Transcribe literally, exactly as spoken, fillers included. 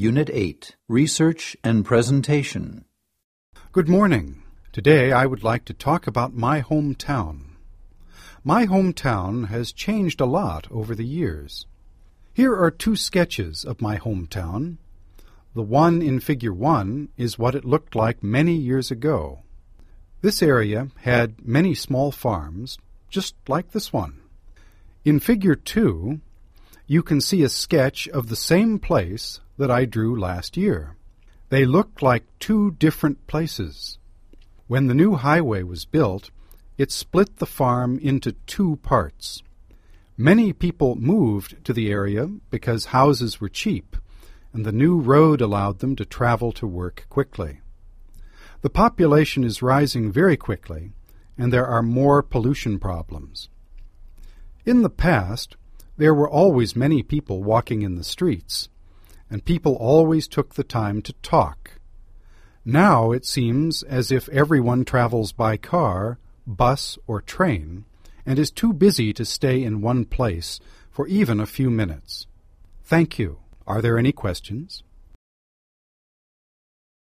Unit eight, Research and Presentation. Good morning. Today I would like to talk about my hometown. My hometown has changed a lot over the years. Here are two sketches of my hometown. The one in Figure one is what it looked like many years ago. This area had many small farms, just like this one. In Figure two, you can see a sketch of the same place that I drew last year. They look like two different places. When the new highway was built, it split the farm into two parts. Many people moved to the area because houses were cheap, and the new road allowed them to travel to work quickly. The population is rising very quickly, and there are more pollution problems. In the past, there were always many people walking in the streets, and people always took the time to talk. Now it seems as if everyone travels by car, bus, or train, and is too busy to stay in one place for even a few minutes. Thank you. Are there any questions?